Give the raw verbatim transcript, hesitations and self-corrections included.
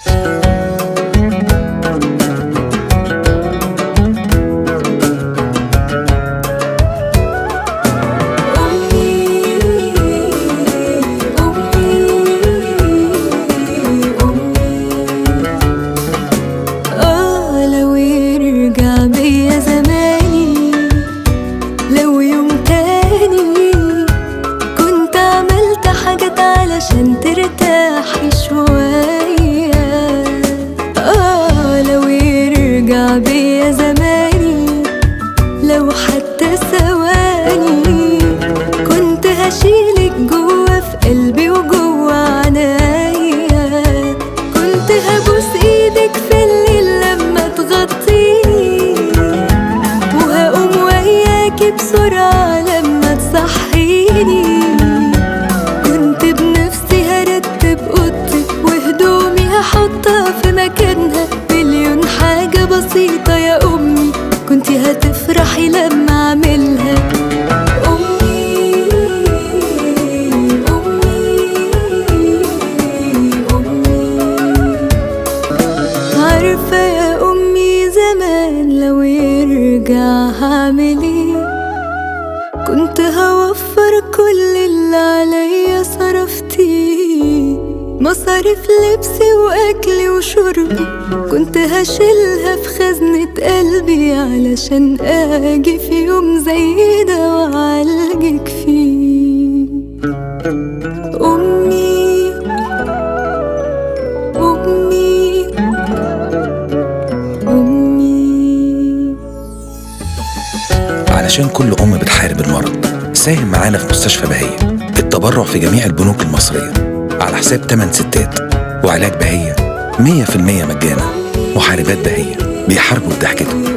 عشان ترتاحي شوية. آه لو يرجع بيا زماني، لو حتى ثواني، كنت هشيلك جوا في قلبي وجوا عنايا. كنت هبوس ايدك في الليل لما تغطيني، وهقوم وياكي بسرعة لما تصحيني. حطها في مكانها، مليون حاجة بسيطة يا أمي كنتي هتفرحي لما أعملها. أمي أمي أمي، عارفة يا أمي زمان لو يرجع هعمل ايه؟ كنت هوفر كل اللي عليا صرفتيه، مصاريف لبسي وأكلي وشربي كنت هشيلها في خزنة قلبي، علشان أجي في يوم زي ده وأعالجك فيه. أمي أمي أمي. علشان كل أم بتحارب المرض، ساهم معانا في مستشفى بهية التبرع في جميع البنوك المصرية على حساب تمن ستات، وعلاج بهية مية في المية مجانا. محاربات بهية بيحاربوا بضحكتهم.